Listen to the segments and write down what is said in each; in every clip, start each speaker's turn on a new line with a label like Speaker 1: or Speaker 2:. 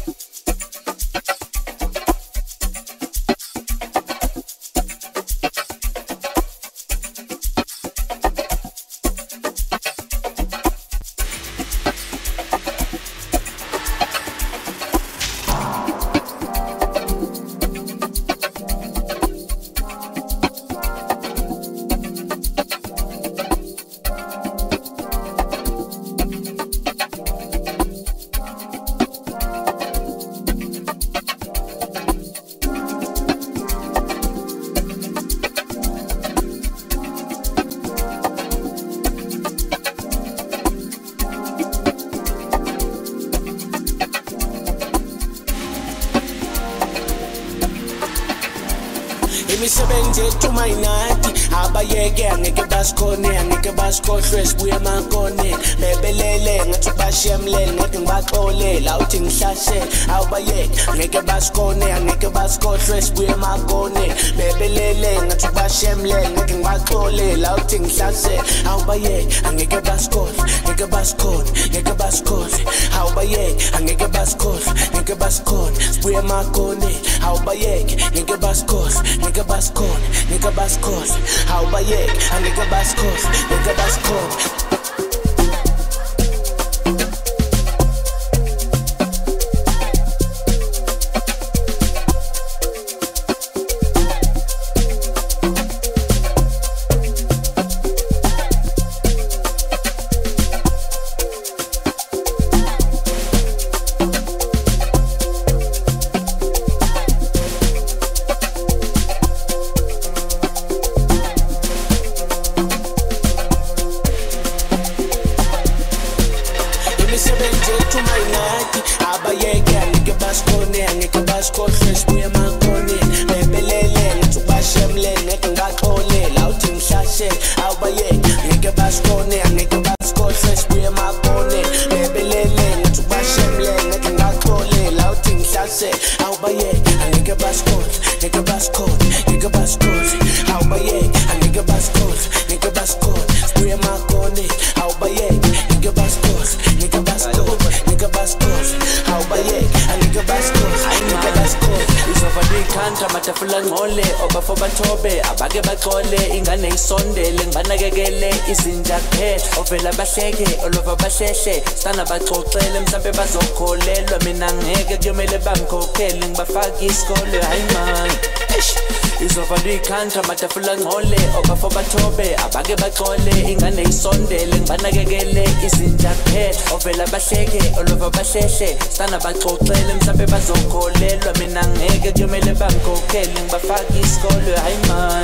Speaker 1: imisebenzi ethu mayinathi abayeke angeke basikhone angeke basikhohlwe sibuye emankone bebelele ngathi bashiyemlele ngathi ngibaxolela uthi ngihlahle awubayeke angeke basikhone angeke basikhohlwe sibuye emankone bebelele ngathi bashiyemlele ngathi ngibaxolela uthi ngihlahle awubayeke angeke basikhohlwe angeke basikhone angeke basikhohlwe awubayeke angeke basikhohlwe angeke basikhone sibuye emankone awubayeke angeke basikhohlwe angeke basikhone angeke basikhohlwe awubayeke angeke basikhohlwe angeke basikhone. Imisebenzi ethu mayinathi abayeke angeke basikhone angeke basikhohlwe sibuye emankone bebelele ngathi bashiyemlele ngathi ngibaxolela uthi ngihlahle awubayeke angeke basikhone angeke basikhohlwe sibuye emankone bebelele ngathi bashiyemlele ngathi ngibaxolela uthi ngihlahle awubayeke angeke basikhohlwe angeke basikhone angeke basikhohlwe awubayeke angeke basikhohlwe angeke basikhone sibuye emankone awubayeke angeke basikhohlwe angeke basikhohlwe angeke basikhohlwe awubayeke angeke basikhohlwe angeke basikhohlwe izovana ikhanda amatafula ngcole obafo bathobe abake baxole ingane isondele ngibanakekele izinja kuphela ovela bahleke olova bahlehle sana baxoxele mhlambe bazokholelwa mina ngeke kuyomele bangikhokhele ngibafake isikole hayi man izovana ikhanda amatafula ngcole obafo bathobe abake baxole ingane isondele ngibanakekele izinja kuphela ovela bahleke olova bahlehle sana baxoxele mhlambe bazokholelwa mina ngeke kuyomele bangikhokhele ngibafake isikole hayi man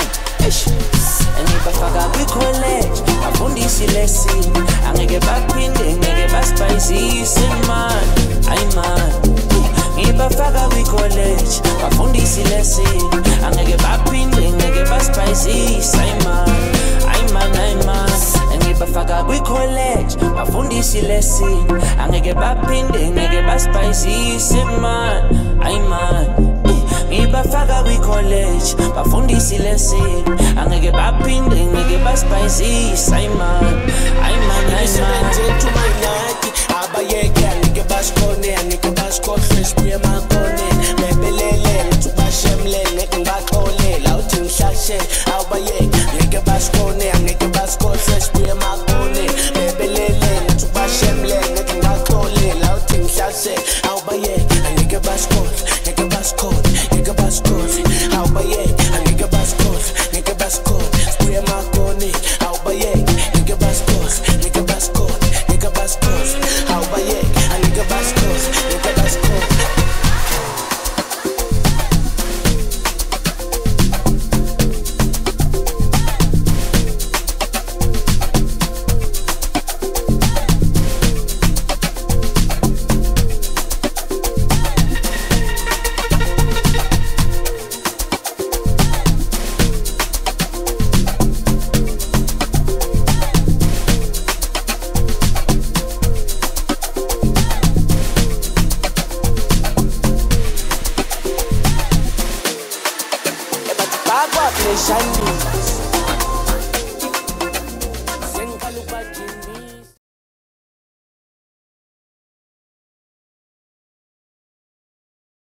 Speaker 1: ngibafaka kwi-college bafundise ilesini angeke baphinde ngeke basipayisise man hayi man ngibafaka kwi-college bafundise ilesini angeke baphinde ngeke basipayisise hayi man hayi man ngibafaka kwi-college bafundise ilesini angeke baphinde ngeke basipayisise man hayi man ngibafaka kwi-college bafundise ilesini angeke baphinde ngeke basipayisise hayi man imisebenzi ethu mayinathi abayeke angeke basikhone angeke basikhohlwe sibuye emankone bebelele ngathi bashiyemlele ngathi ngibaxolela uthi ngihlahle awubayeke angeke basikhone angeke basikhohlwe sibuye emankone bebelele ngathi bashiyemlele ngathi ngibaxolela uthi ngihlahle awubayeke angeke basikhohlwe angeke basikhone angeke basikhohlwe awubayeke angeke basikhohlwe angeke basikhone sibuye emankone awubayeke angeke basikhohlwe angeke basikhohlwe angeke basikhohlwe awubayeke angeke basikhohlwe angeke basikhohlwe. Shining